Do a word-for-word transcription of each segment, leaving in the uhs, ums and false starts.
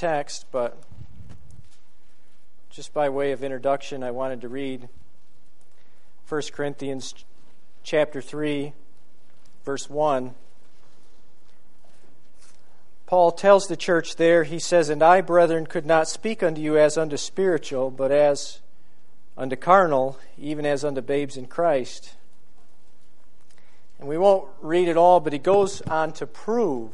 text, but just by way of introduction, I wanted to read First Corinthians chapter three, verse one. Paul tells the church there, he says, "And I, brethren, could not speak unto you as unto spiritual, but as unto carnal, even as unto babes in Christ." And we won't read it all, but he goes on to prove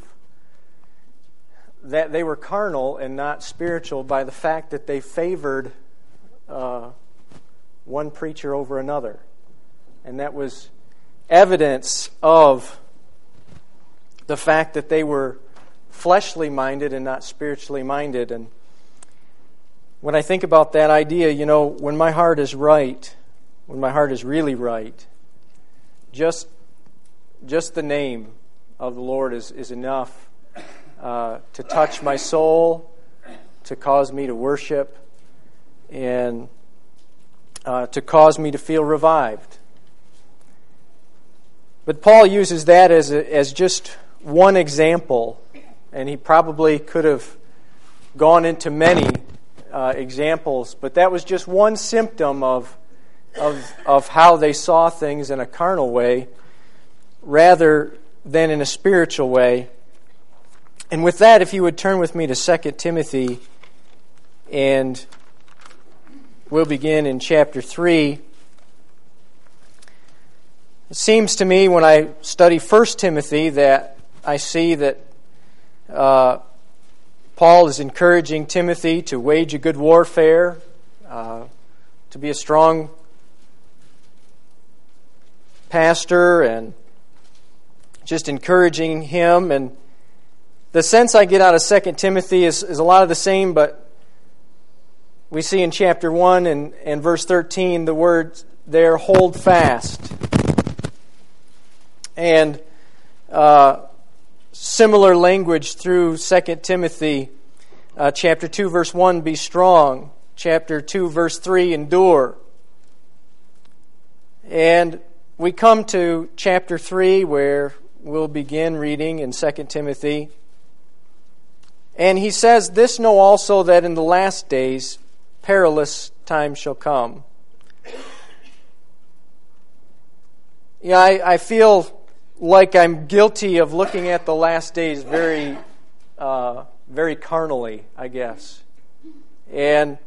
that they were carnal and not spiritual by the fact that they favored uh, one preacher over another. And that was evidence of the fact that they were fleshly minded and not spiritually minded. And when I think about that idea, you know, when my heart is right, when my heart is really right, just just the name of the Lord is, is enough uh, to touch my soul, to cause me to worship, and uh, to cause me to feel revived. But Paul uses that as a, as just one example, and he probably could have gone into many uh, examples, but that was just one symptom of, of, of how they saw things in a carnal way rather than in a spiritual way. And with that, if you would turn with me to Second Timothy, and we'll begin in chapter three. It seems to me when I study First Timothy that I see that uh, Paul is encouraging Timothy to wage a good warfare, uh, to be a strong pastor, and just encouraging him. And the sense I get out of Second Timothy is, is a lot of the same, but we see in chapter one and, and verse thirteen the words there, "hold fast." And uh, similar language through Second Timothy. Uh, chapter two, verse one, "be strong." Chapter two, verse three, "endure." And we come to chapter three, where we'll begin reading in Second Timothy. And he says, "This know also, that in the last days perilous times shall come." Yeah, I, I feel like I'm guilty of looking at the last days very, uh, very carnally, I guess. And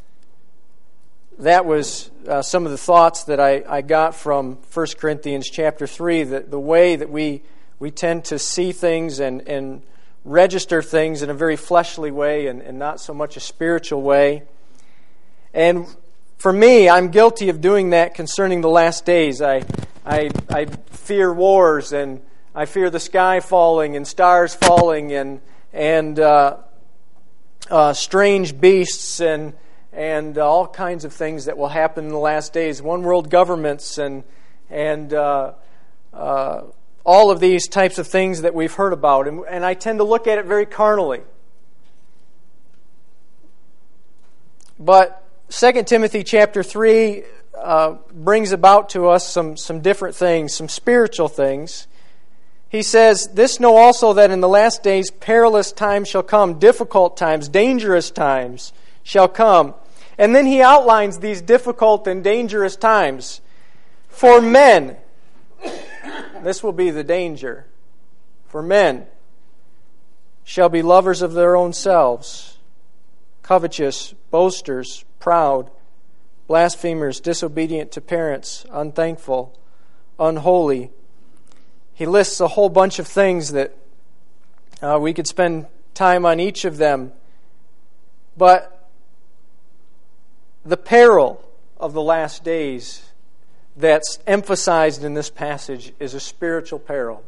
that was uh, some of the thoughts that I, I got from First Corinthians chapter three, that the way that we, we tend to see things and, and register things in a very fleshly way and, and not so much a spiritual way. And for me, I'm guilty of doing that concerning the last days. I, I, I fear wars, and I fear the sky falling and stars falling, and and uh, uh, strange beasts, and and uh, all kinds of things that will happen in the last days. One world governments, and and uh, uh, all of these types of things that we've heard about, and, and I tend to look at it very carnally. But Second Timothy chapter three uh, brings about to us some, some different things, some spiritual things. He says, "This know also, that in the last days perilous times shall come," difficult times, dangerous times shall come. And then he outlines these difficult and dangerous times. "For men," this will be the danger, "for men shall be lovers of their own selves, covetous, boasters, proud, blasphemers, disobedient to parents, unthankful, unholy." He lists a whole bunch of things that uh, we could spend time on each of them. But the peril of the last days that's emphasized in this passage is a spiritual peril.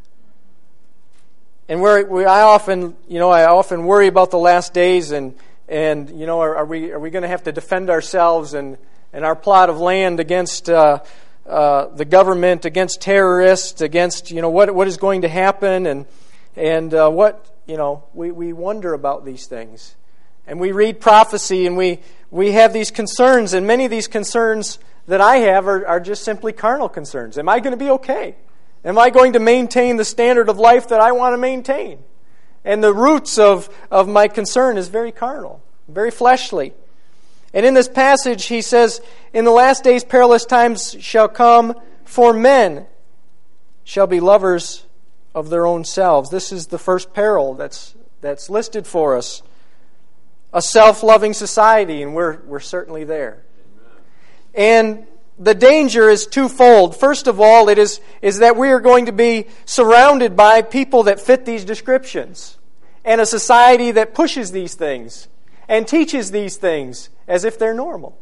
And where we, I often, you know, I often worry about the last days, and and you know, are, are we are we going to have to defend ourselves and, and our plot of land against uh, uh, the government, against terrorists, against you know what what is going to happen, and and uh, what you know we, we wonder about these things, and we read prophecy, and we we have these concerns, and many of these concerns that I have are, are just simply carnal concerns. Am I going to be okay? Am I going to maintain the standard of life that I want to maintain? And the roots of, of my concern is very carnal, very fleshly. And in this passage, he says, in the last days perilous times shall come, for men shall be lovers of their own selves. This is the first peril that's that's listed for us. A self-loving society, and we're we're certainly there. And the danger is twofold. First of all, it is, is that we are going to be surrounded by people that fit these descriptions, and a society that pushes these things and teaches these things as if they're normal.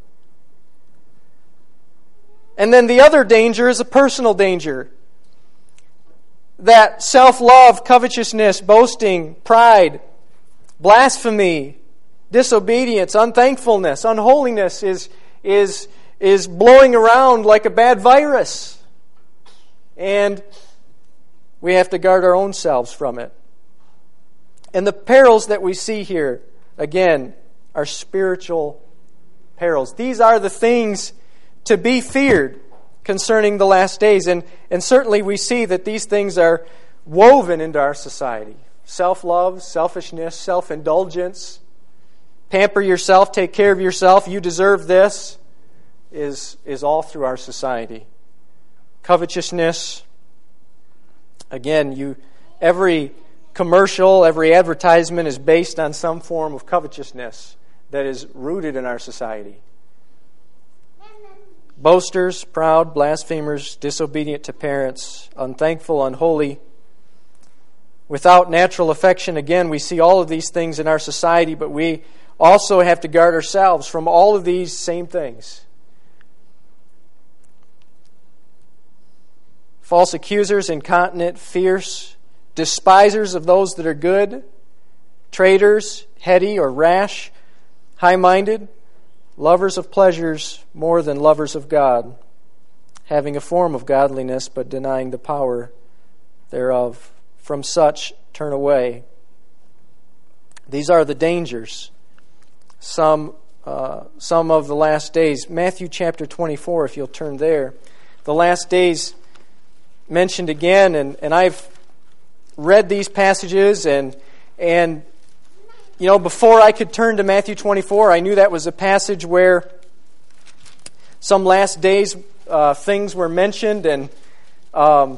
And then the other danger is a personal danger. That self-love, covetousness, boasting, pride, blasphemy, disobedience, unthankfulness, unholiness is, is, is blowing around like a bad virus. And we have to guard our own selves from it. And the perils that we see here, again, are spiritual perils. These are the things to be feared concerning the last days. And, and certainly we see that these things are woven into our society. Self-love, selfishness, self-indulgence, pamper yourself, take care of yourself, you deserve this, is, is all through our society. Covetousness, again, you every commercial, every advertisement is based on some form of covetousness that is rooted in our society. Boasters, proud, blasphemers, disobedient to parents, unthankful, unholy, without natural affection. Again, we see all of these things in our society, but we also have to guard ourselves from all of these same things. False accusers, incontinent, fierce, despisers of those that are good, traitors, heady or rash, high-minded, lovers of pleasures more than lovers of God, having a form of godliness but denying the power thereof. From such turn away. These are the dangers. Some, uh, some of the last days. Matthew chapter twenty-four, if you'll turn there. The last days mentioned again, and, and I've read these passages, and and you know, before I could turn to Matthew twenty-four, I knew that was a passage where some last days uh, things were mentioned, and um,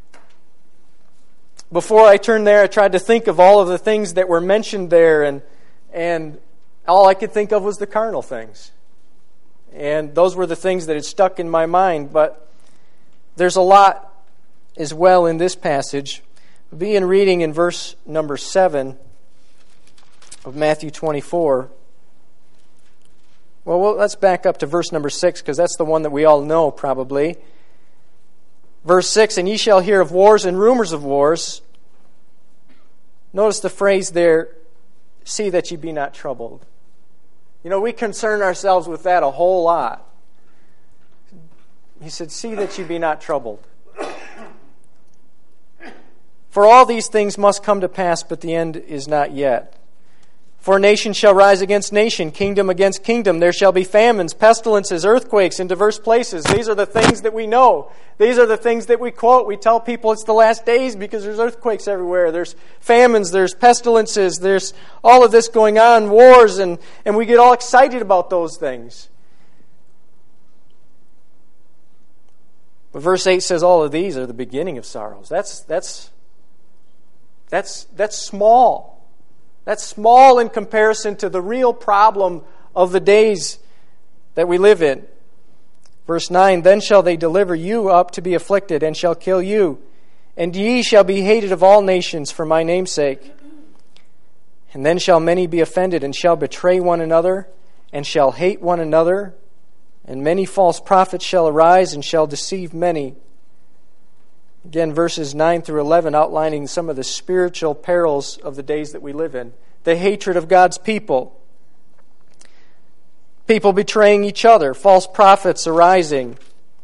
before I turned there, I tried to think of all of the things that were mentioned there, and and all I could think of was the carnal things. And those were the things that had stuck in my mind, but there's a lot as well in this passage. We'll begin reading in verse number seven of Matthew twenty-four. Well, well, let's back up to verse number six, because that's the one that we all know probably. Verse six, and ye shall hear of wars and rumors of wars. Notice the phrase there, see that ye be not troubled. You know, we concern ourselves with that a whole lot. He said, see that ye be not troubled. For all these things must come to pass, but the end is not yet. For nation shall rise against nation, kingdom against kingdom. There shall be famines, pestilences, earthquakes in diverse places. These are the things that we know. These are the things that we quote. We tell people it's the last days because there's earthquakes everywhere. There's famines, there's pestilences, there's all of this going on, wars, and, and we get all excited about those things. But verse eight says all of these are the beginning of sorrows. That's that's that's that's small. That's small in comparison to the real problem of the days that we live in. Verse nine, then shall they deliver you up to be afflicted, and shall kill you. And ye shall be hated of all nations for my name's sake. And then shall many be offended, and shall betray one another, and shall hate one another. And many false prophets shall arise, and shall deceive many. Again, verses nine through eleven outlining some of the spiritual perils of the days that we live in. The hatred of God's people. People betraying each other. False prophets arising.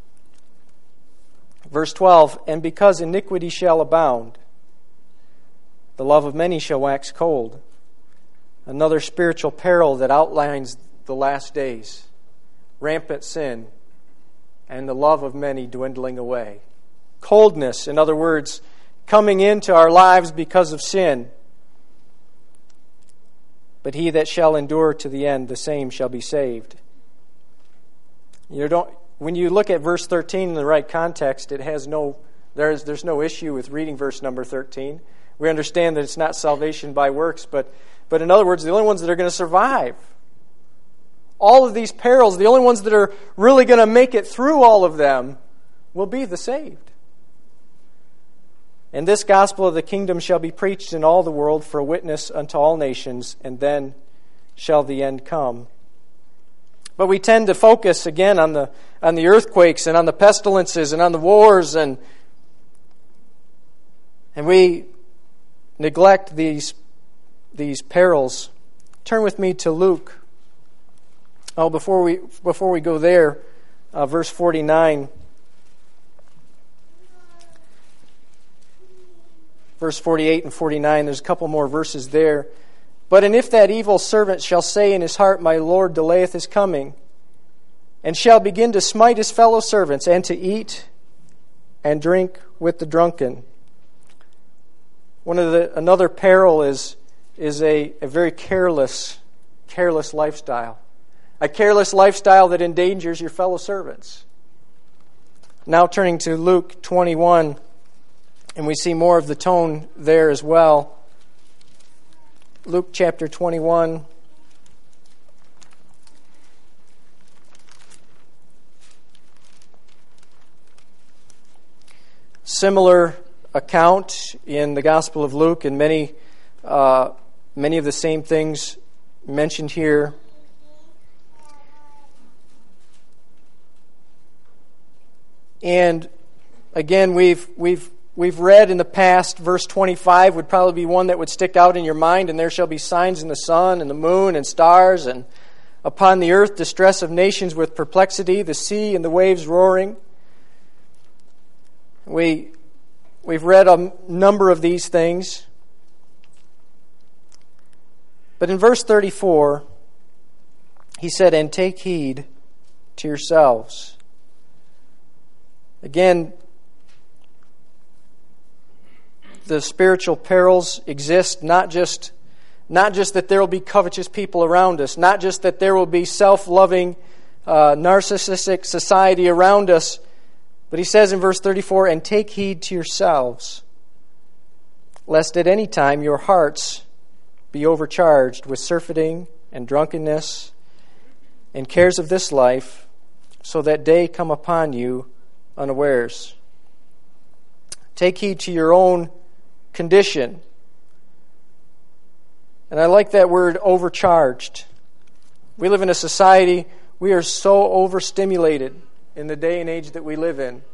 Verse twelve, and because iniquity shall abound, the love of many shall wax cold. Another spiritual peril that outlines the last days. Rampant sin and the love of many dwindling away. Coldness, in other words, coming into our lives because of sin. but he that shall endure to the end, the same shall be saved. You don't. When you look at verse thirteen in the right context, it has no. There's there's no issue with reading verse number thirteen. We understand that it's not salvation by works, but but in other words, the only ones that are going to survive all of these perils, the only ones that are really going to make it through all of them, will be the saved. And this gospel of the kingdom shall be preached in all the world for a witness unto all nations, and then shall the end come. But we tend to focus again on the on the earthquakes and on the pestilences and on the wars, and and we neglect these these perils. Turn with me to Luke. Oh, before we before we go there, uh, verse forty-nine. Verse forty-eight and forty-nine, there's a couple more verses there. But and if that evil servant shall say in his heart, My Lord delayeth his coming, and shall begin to smite his fellow servants, and to eat and drink with the drunken. One of the another peril is is a, a very careless, careless lifestyle. A careless lifestyle that endangers your fellow servants. Now turning to Luke twenty-one, and we see more of the tone there as well. Luke chapter twenty-one. Similar account in the Gospel of Luke, and many, uh, many of the same things mentioned here. And again, we've we've we've read in the past, verse twenty-five would probably be one that would stick out in your mind. And there shall be signs in the sun and the moon and stars, and upon the earth distress of nations with perplexity, the sea and the waves roaring. We we've read a number of these things, but in verse thirty-four, he said, "And take heed to yourselves." Again, the spiritual perils exist not just not just that there will be covetous people around us, not just that there will be self-loving, uh, narcissistic society around us, but he says in verse thirty-four, "And take heed to yourselves, lest at any time your hearts be overcharged with surfeiting and drunkenness and cares of this life, so that day come upon you unawares." Take heed to your own condition. And I like that word, overcharged. We live in a society, we are so overstimulated in the day and age that we live in,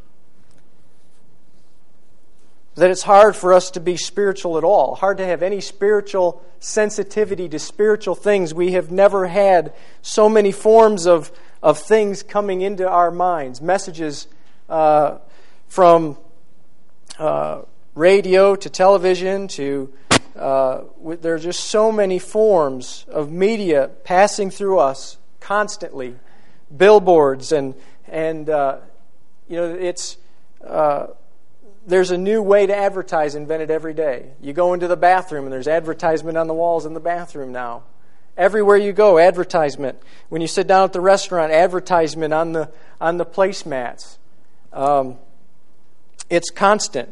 that it's hard for us to be spiritual at all, hard to have any spiritual sensitivity to spiritual things. We have never had so many forms of, of things coming into our minds, messages uh, from uh, radio to television to uh, there are just so many forms of media passing through us constantly, billboards and and uh, you know it's uh, there's a new way to advertise invented every day. You go into the bathroom and there's advertisement on the walls in the bathroom now. Everywhere you go, advertisement. When you sit down at the restaurant, advertisement on the on the placemats. Um, it's constant.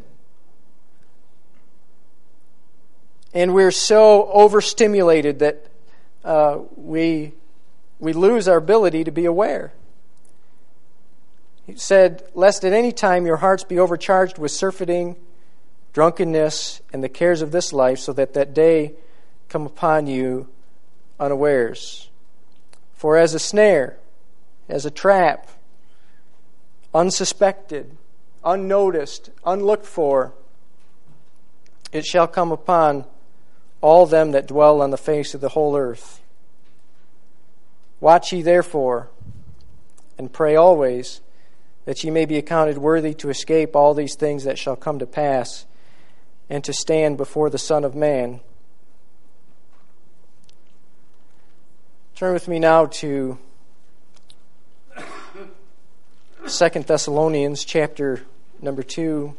And we're so overstimulated that uh, we we lose our ability to be aware. He said, "Lest at any time your hearts be overcharged with surfeiting, drunkenness, and the cares of this life, so that that day come upon you unawares. For as a snare, as a trap, unsuspected, unnoticed, unlooked for, it shall come upon all them that dwell on the face of the whole earth. Watch ye therefore, and pray always, that ye may be accounted worthy to escape all these things that shall come to pass, and to stand before the Son of Man." Turn with me now to Second Thessalonians chapter number two.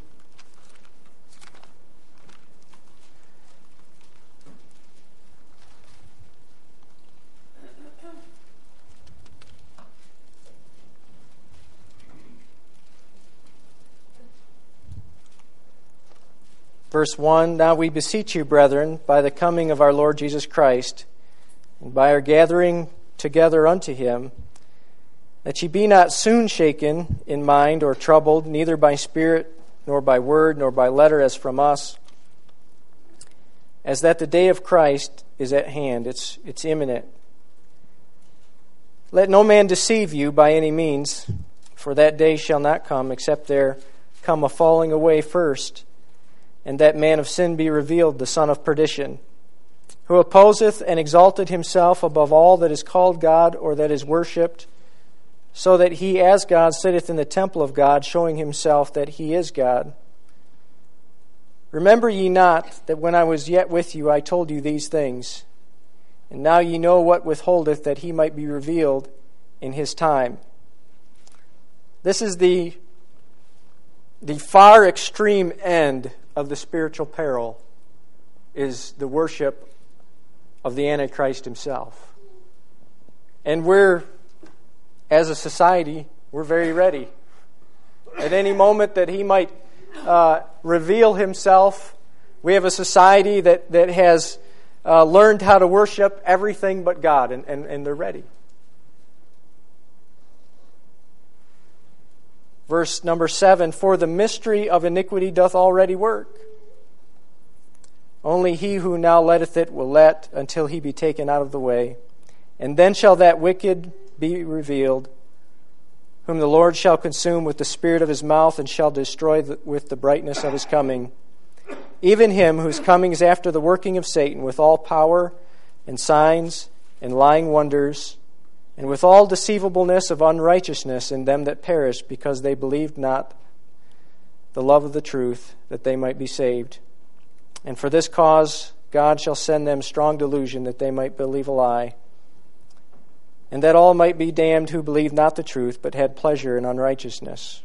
Verse one, Now we beseech you, brethren, by the coming of our Lord Jesus Christ, and by our gathering together unto him, that ye be not soon shaken in mind or troubled, neither by spirit, nor by word, nor by letter as from us, as that the day of Christ is at hand. It's, it's imminent. Let no man deceive you by any means, for that day shall not come, except there come a falling away first, and that man of sin be revealed, the son of perdition, who opposeth and exalteth himself above all that is called God or that is worshipped, so that he as God sitteth in the temple of God, showing himself that he is God. Remember ye not that when I was yet with you I told you these things, and now ye know what withholdeth that he might be revealed in his time. This is the, the far extreme end of the spiritual peril, is the worship of the Antichrist himself. And we're, as a society, we're very ready. At any moment that he might uh, reveal himself, we have a society that, that has uh, learned how to worship everything but God, and, and, and they're ready. Verse number seven, For the mystery of iniquity doth already work. Only he who now letteth it will let until he be taken out of the way. And then shall that wicked be revealed, whom the Lord shall consume with the spirit of his mouth, and shall destroy the, with the brightness of his coming. Even him whose coming is after the working of Satan, with all power and signs and lying wonders, and with all deceivableness of unrighteousness in them that perish, because they believed not the love of the truth, that they might be saved. And for this cause God shall send them strong delusion, that they might believe a lie, and that all might be damned who believed not the truth, but had pleasure in unrighteousness.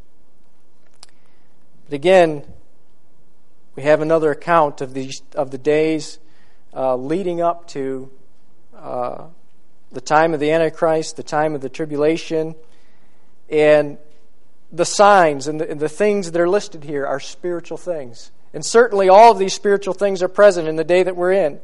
But again, we have another account of these of the days uh, leading up to uh, the time of the Antichrist, the time of the tribulation, and the signs and the, and the things that are listed here are spiritual things. And certainly all of these spiritual things are present in the day that we're in.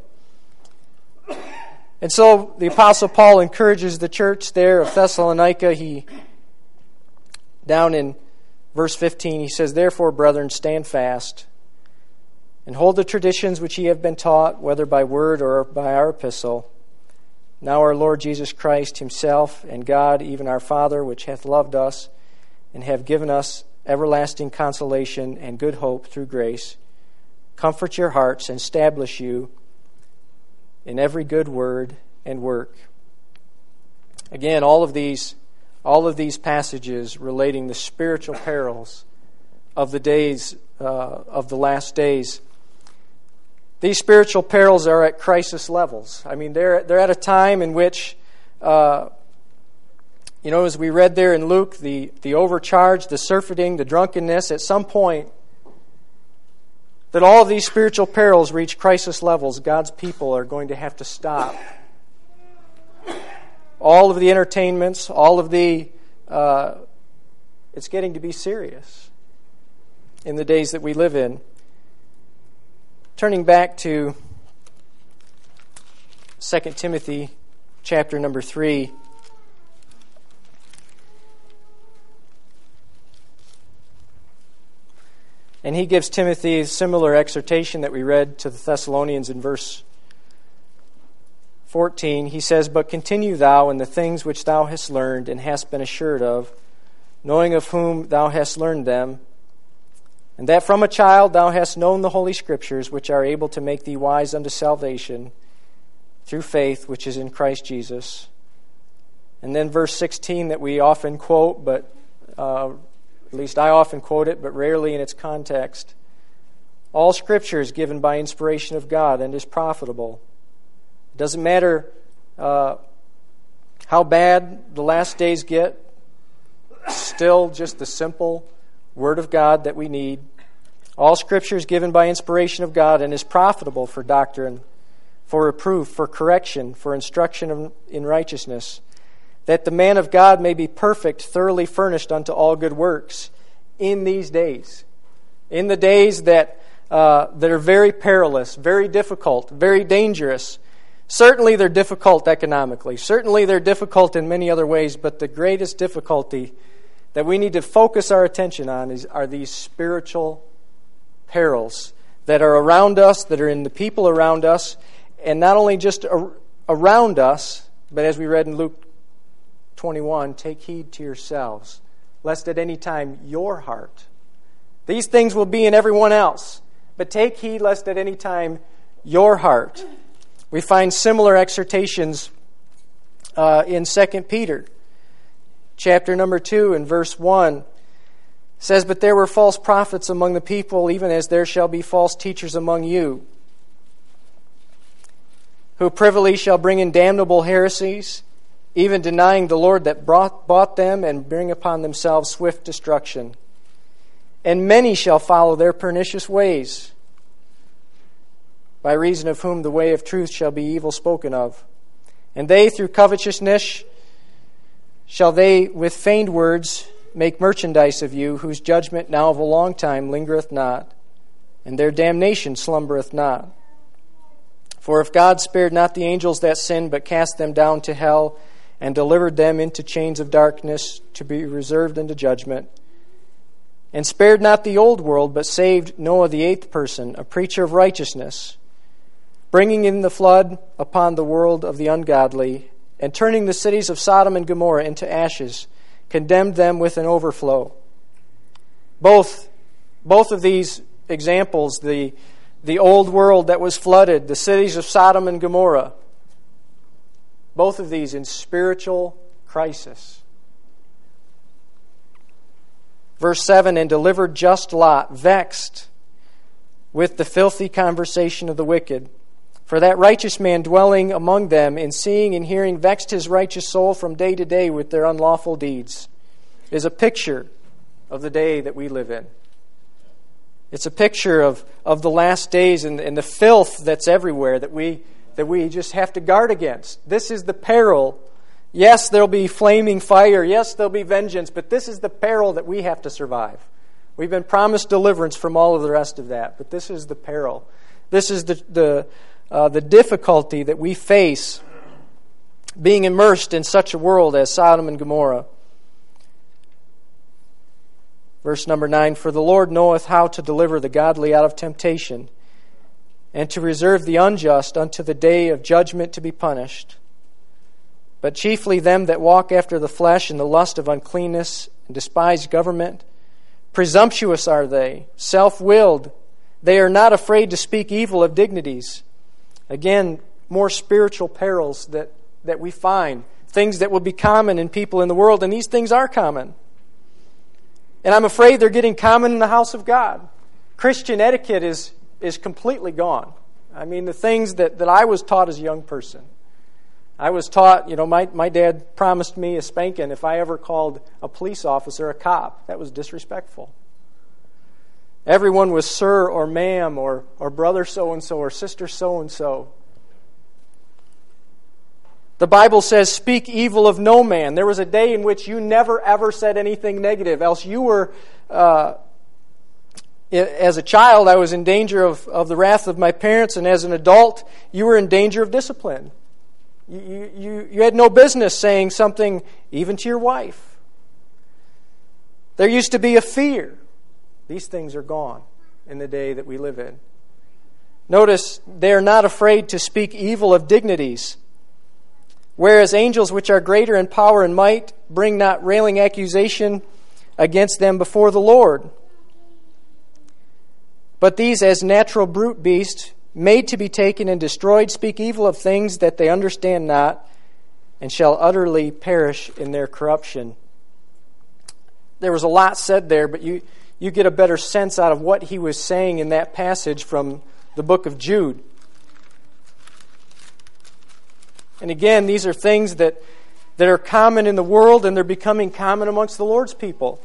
And so the Apostle Paul encourages the church there of Thessalonica. He, down in verse fifteen, he says, Therefore, brethren, stand fast, and hold the traditions which ye have been taught, whether by word or by our epistle. Now our Lord Jesus Christ himself, and God, even our Father, which hath loved us, and have given us everlasting consolation and good hope through grace, comfort your hearts and establish you in every good word and work. Again, all of these, all of these passages relating the spiritual perils of the days, uh, of the last days. These spiritual perils are at crisis levels. I mean, they're they're at a time in which, uh, you know, as we read there in Luke, the the overcharge, the surfeiting, the drunkenness. At some point, that all of these spiritual perils reach crisis levels, God's people are going to have to stop all of the entertainments, all of the, uh, it's getting to be serious in the days that we live in. Turning back to Second Timothy chapter number three. And he gives Timothy a similar exhortation that we read to the Thessalonians in verse fourteen. He says, But continue thou in the things which thou hast learned and hast been assured of, knowing of whom thou hast learned them, and that from a child thou hast known the Holy Scriptures, which are able to make thee wise unto salvation through faith which is in Christ Jesus. And then verse sixteen that we often quote, but uh, at least I often quote it, but rarely in its context. All Scripture is given by inspiration of God and is profitable. It doesn't matter uh, how bad the last days get, still just the simple Word of God that we need. All Scripture is given by inspiration of God and is profitable for doctrine, for reproof, for correction, for instruction in righteousness, that the man of God may be perfect, thoroughly furnished unto all good works in these days. In the days that uh, that are very perilous, very difficult, very dangerous. Certainly they're difficult economically. Certainly they're difficult in many other ways, but the greatest difficulty that we need to focus our attention on is, are these spiritual perils that are around us, that are in the people around us, and not only just ar- around us, but as we read in Luke twenty-one, take heed to yourselves, lest at any time your heart. These things will be in everyone else, but take heed lest at any time your heart. We find similar exhortations uh, in Second Peter, chapter number two, and verse one. It says, "But there were false prophets among the people, even as there shall be false teachers among you, who privily shall bring in damnable heresies, even denying the Lord that brought, bought them, and bring upon themselves swift destruction. And many shall follow their pernicious ways, by reason of whom the way of truth shall be evil spoken of. And they, through covetousness, shall they with feigned words make merchandise of you, whose judgment now of a long time lingereth not, and their damnation slumbereth not. For if God spared not the angels that sinned, but cast them down to hell, and delivered them into chains of darkness to be reserved unto judgment, and spared not the old world, but saved Noah the eighth person, a preacher of righteousness, bringing in the flood upon the world of the ungodly, and turning the cities of Sodom and Gomorrah into ashes, condemned them with an overflow." Both, both of these examples, the, the old world that was flooded, the cities of Sodom and Gomorrah, both of these in spiritual crisis. Verse seven, "And delivered just Lot, vexed with the filthy conversation of the wicked. For that righteous man dwelling among them, in seeing and hearing, vexed his righteous soul from day to day with their unlawful deeds," is a picture of the day that we live in. It's a picture of, of the last days and, and the filth that's everywhere that we that we just have to guard against. This is the peril. Yes, there'll be flaming fire. Yes, there'll be vengeance. But this is the peril that we have to survive. We've been promised deliverance from all of the rest of that. But this is the peril. This is the the, uh, the difficulty that we face being immersed in such a world as Sodom and Gomorrah. Verse number nine, "For the Lord knoweth how to deliver the godly out of temptation, and to reserve the unjust unto the day of judgment to be punished. But chiefly them that walk after the flesh in the lust of uncleanness and despise government. Presumptuous are they, self-willed. They are not afraid to speak evil of dignities." Again, more spiritual perils that, that we find. Things that will be common in people in the world, and these things are common. And I'm afraid they're getting common in the house of God. Christian etiquette is, is completely gone. I mean, the things that, that I was taught as a young person. I was taught, you know, my, my dad promised me a spanking if I ever called a police officer a cop. That was disrespectful. Everyone was sir or ma'am or, or brother so-and-so or sister so-and-so. The Bible says, "Speak evil of no man." There was a day in which you never ever said anything negative, else you were, uh, as a child, I was in danger of, of the wrath of my parents, and as an adult, you were in danger of discipline. You, you, you had no business saying something even to your wife. There used to be a fear. These things are gone in the day that we live in. Notice, they are not afraid to speak evil of dignities. Whereas angels which are greater in power and might bring not railing accusation against them before the Lord. But these, as natural brute beasts, made to be taken and destroyed, speak evil of things that they understand not, and shall utterly perish in their corruption. There was a lot said there, but you, you get a better sense out of what he was saying in that passage from the book of Jude. And again, these are things that, that are common in the world, and they're becoming common amongst the Lord's people.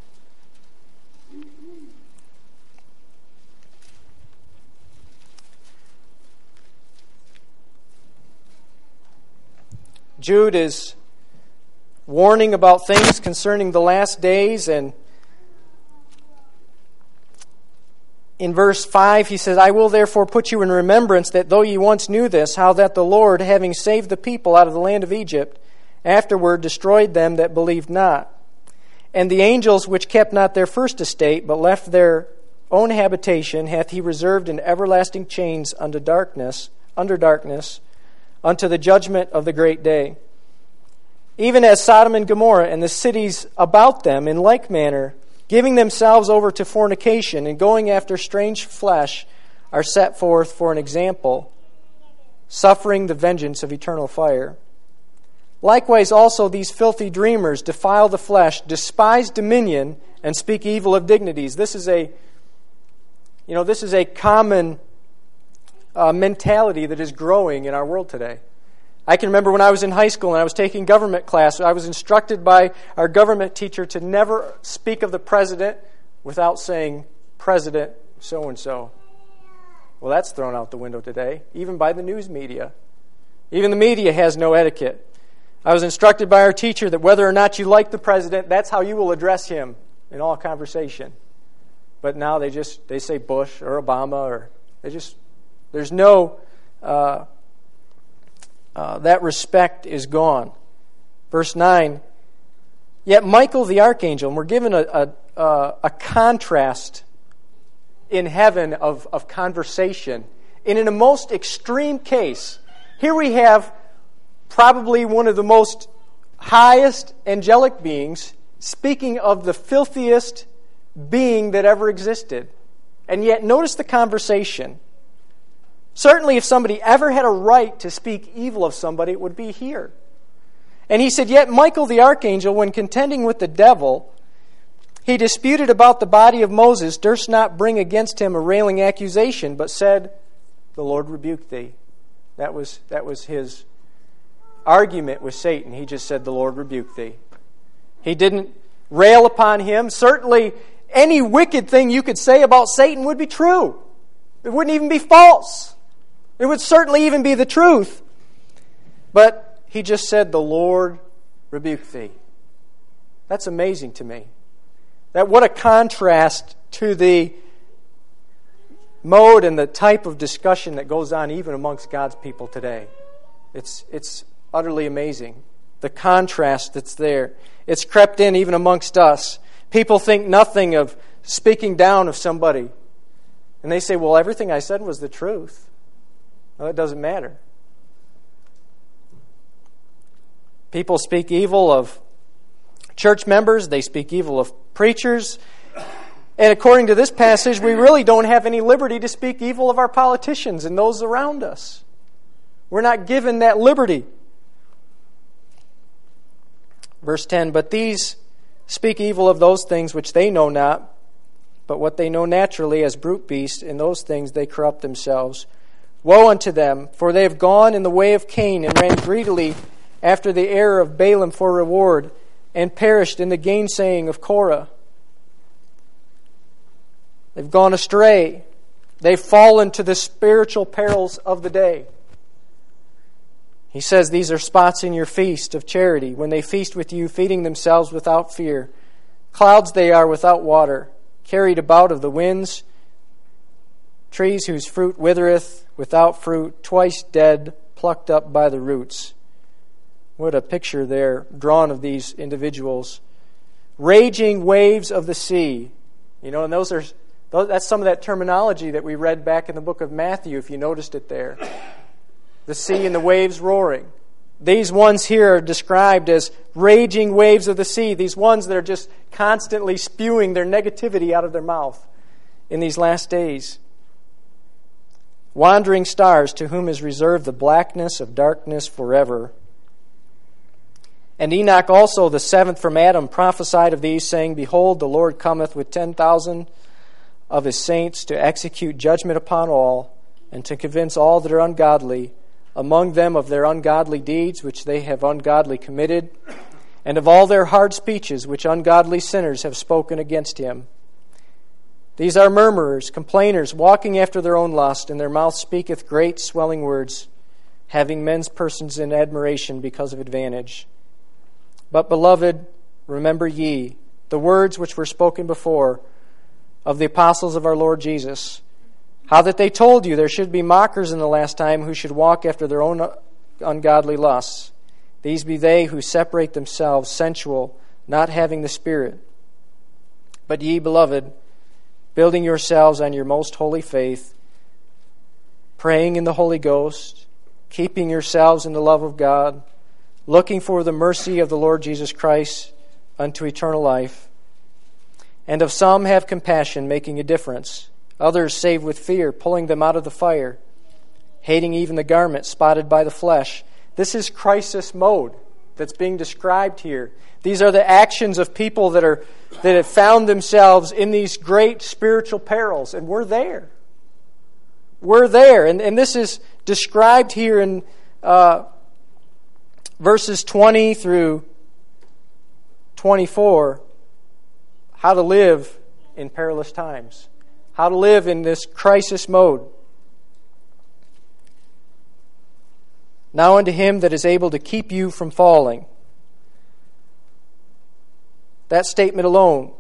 Jude is warning about things concerning the last days, and in verse five, he says, I will therefore put you in remembrance that though ye once knew this, how that the Lord, having saved the people out of the land of Egypt, afterward destroyed them that believed not. And the angels which kept not their first estate, but left their own habitation, hath he reserved in everlasting chains unto darkness, under darkness, unto the judgment of the great day. Even as Sodom and Gomorrah and the cities about them in like manner, giving themselves over to fornication and going after strange flesh, are set forth for an example, suffering the vengeance of eternal fire. Likewise also these filthy dreamers defile the flesh, despise dominion, and speak evil of dignities. This is a, you know, this is a common uh, mentality that is growing in our world today. I can remember when I was in high school and I was taking government class, I was instructed by our government teacher to never speak of the president without saying, President so-and-so. Well, that's thrown out the window today, even by the news media. Even the media has no etiquette. I was instructed by our teacher that whether or not you like the president, that's how you will address him in all conversation. But now they just, they say Bush or Obama, or they just, there's no... Uh, Uh, that respect is gone. Verse nine, yet Michael the archangel, and we're given a, a, a, a contrast in heaven of, of conversation. And in a most extreme case, here we have probably one of the most highest angelic beings speaking of the filthiest being that ever existed. And yet notice the conversation. Certainly, if somebody ever had a right to speak evil of somebody, it would be here. And he said, yet Michael the archangel, when contending with the devil, he disputed about the body of Moses, durst not bring against him a railing accusation, but said, the Lord rebuke thee. That was, that was his argument with Satan. He just said, the Lord rebuke thee. He didn't rail upon him. Certainly, any wicked thing you could say about Satan would be true. It wouldn't even be false. It would certainly even be the truth. But he just said, the Lord rebuke thee. That's amazing to me. That what a contrast to the mode and the type of discussion that goes on even amongst God's people today. It's, it's utterly amazing. The contrast that's there. It's crept in even amongst us. People think nothing of speaking down of somebody. And they say, well, everything I said was the truth. Well, it doesn't matter. People speak evil of church members. They speak evil of preachers. And according to this passage, we really don't have any liberty to speak evil of our politicians and those around us. We're not given that liberty. Verse ten, but these speak evil of those things which they know not, but what they know naturally as brute beasts, in those things they corrupt themselves. Woe unto them, for they have gone in the way of Cain, and ran greedily after the error of Balaam for reward, and perished in the gainsaying of Korah. They've gone astray. They've fallen to the spiritual perils of the day. He says, these are spots in your feast of charity, when they feast with you, feeding themselves without fear. Clouds they are without water, carried about of the winds, trees whose fruit withereth, without fruit, twice dead, plucked up by the roots. What a picture there drawn of these individuals. Raging waves of the sea. You know, and those are that's some of that terminology that we read back in the book of Matthew, if you noticed it there. The sea and the waves roaring. These ones here are described as raging waves of the sea. These ones that are just constantly spewing their negativity out of their mouth in these last days. Wandering stars, to whom is reserved the blackness of darkness forever. And Enoch also, the seventh from Adam, prophesied of these, saying, behold, the Lord cometh with ten thousand of his saints to execute judgment upon all, and to convince all that are ungodly, among them of their ungodly deeds which they have ungodly committed, and of all their hard speeches which ungodly sinners have spoken against him. These are murmurers, complainers, walking after their own lust, and their mouth speaketh great swelling words, having men's persons in admiration because of advantage. But, beloved, remember ye the words which were spoken before, of the apostles of our Lord Jesus, how that they told you there should be mockers in the last time who should walk after their own ungodly lusts. These be they who separate themselves, sensual, not having the Spirit. But ye, beloved, building yourselves on your most holy faith, praying in the Holy Ghost, keeping yourselves in the love of God, looking for the mercy of the Lord Jesus Christ unto eternal life. And of some have compassion, making a difference. Others save with fear, pulling them out of the fire, hating even the garment spotted by the flesh. This is crisis mode that's being described here. These are the actions of people that are that have found themselves in these great spiritual perils, and we're there. We're there, and, and this is described here in uh, verses twenty through twenty-four, how to live in perilous times, how to live in this crisis mode. Now unto him that is able to keep you from falling. That statement alone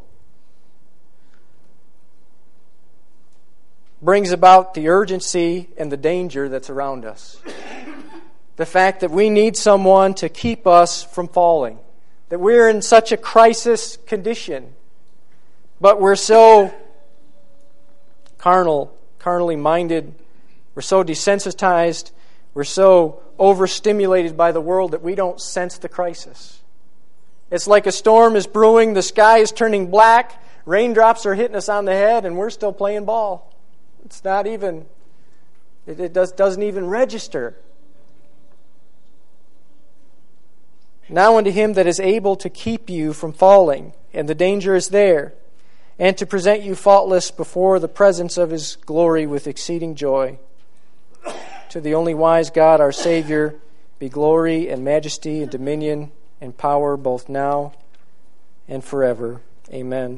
brings about the urgency and the danger that's around us. The fact that we need someone to keep us from falling. That we're in such a crisis condition, but we're so carnal, carnally minded, we're so desensitized, we're so overstimulated by the world that we don't sense the crisis. It's like a storm is brewing, the sky is turning black, raindrops are hitting us on the head, and we're still playing ball. It's not even, it, it does, doesn't even register. Now unto him that is able to keep you from falling, and the danger is there, and to present you faultless before the presence of his glory with exceeding joy. To the only wise God, our Savior, be glory and majesty and dominion and power both now and forever. Amen.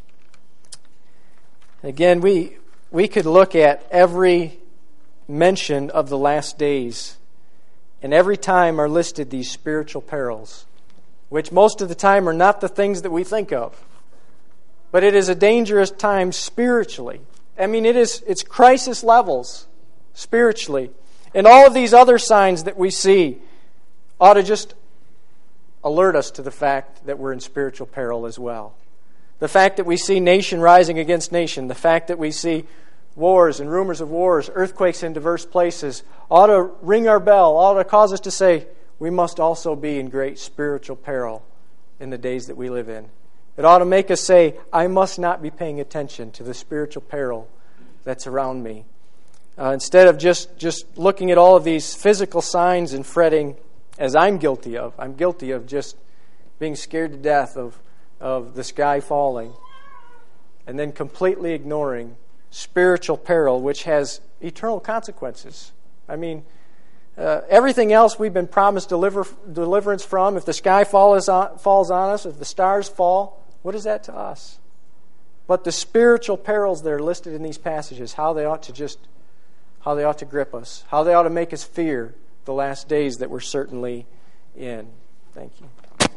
Again, we we could look at every mention of the last days, and every time are listed these spiritual perils, which most of the time are not the things that we think of. But it is a dangerous time spiritually. I mean, it is it's crisis levels spiritually. And all of these other signs that we see ought to just alert us to the fact that we're in spiritual peril as well. The fact that we see nation rising against nation, the fact that we see wars and rumors of wars, earthquakes in diverse places, ought to ring our bell, ought to cause us to say, we must also be in great spiritual peril in the days that we live in. It ought to make us say, I must not be paying attention to the spiritual peril that's around me. Uh, instead of just, just looking at all of these physical signs and fretting, as I'm guilty of. I'm guilty of just being scared to death of, of the sky falling, and then completely ignoring spiritual peril, which has eternal consequences. I mean, uh, everything else we've been promised deliver, deliverance from, if the sky falls on, falls on us, if the stars fall, what is that to us? But the spiritual perils that are listed in these passages, how they ought to just how they ought to grip us, how they ought to make us fear the last days that we're certainly in. Thank you.